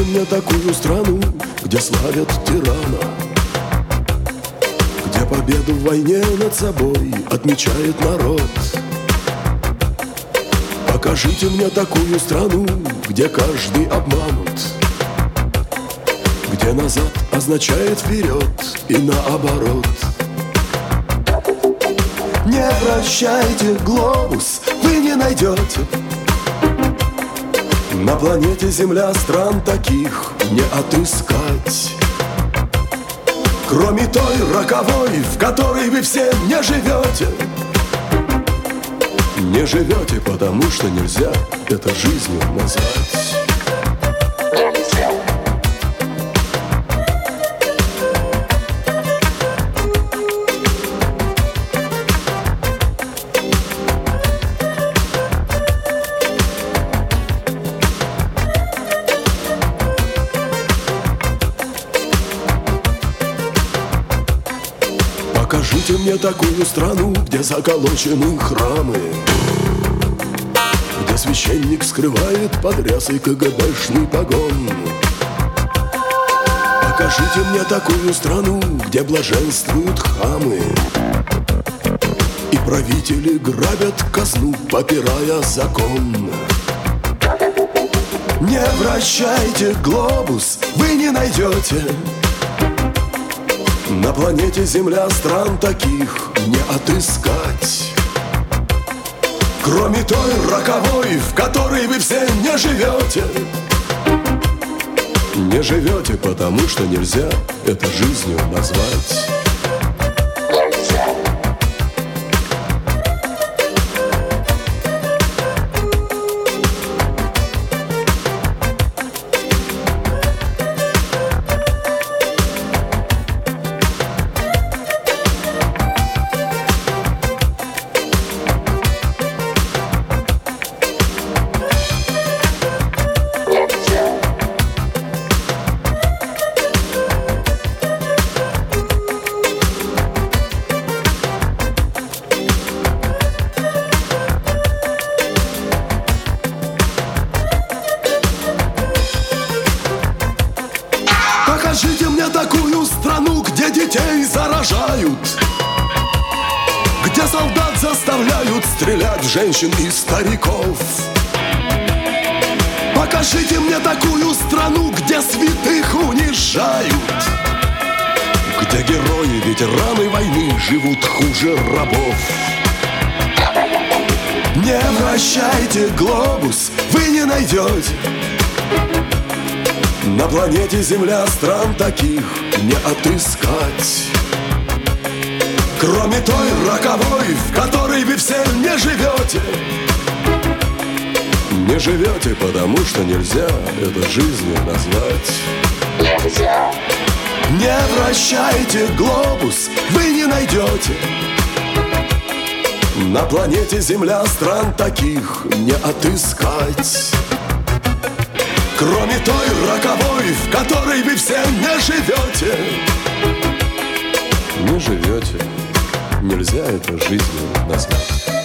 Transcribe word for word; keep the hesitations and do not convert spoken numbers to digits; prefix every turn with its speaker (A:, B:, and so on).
A: мне такую страну, где славят тирана, где победу в войне над собой отмечает народ. Покажите мне такую страну, где каждый обманут, где назад означает вперед и наоборот. Не вращайте глобус, вы не найдете на планете Земля стран таких не отыскать, кроме той роковой, в которой вы все не живете. Не живете, потому что нельзя это жизнью назвать. Покажите мне такую страну, где заколочены храмы, где священник скрывает под рясой КГБшный погон. Покажите мне такую страну, где блаженствуют хамы, и правители грабят казну, попирая закон. Не вращайте глобус, вы не найдете на планете Земля стран таких не отыскать, кроме той роковой, в которой вы все не живете. Не живете, потому что нельзя это жизнью назвать. Покажите мне такую страну, где детей заражают, где солдат заставляют стрелять в женщин и стариков. Покажите мне такую страну, где святых унижают, где герои, ветераны войны живут хуже рабов. Не вращайте глобус, вы не найдете на планете Земля стран таких не отыскать, кроме той роковой, в которой вы все не живете. Не живете, потому что нельзя это жизнью назвать. Нельзя. Не вращайте глобус, вы не найдете на планете Земля стран таких не отыскать, кроме той роковой, в которой вы все не живете. Не живете, нельзя это жизнью назвать.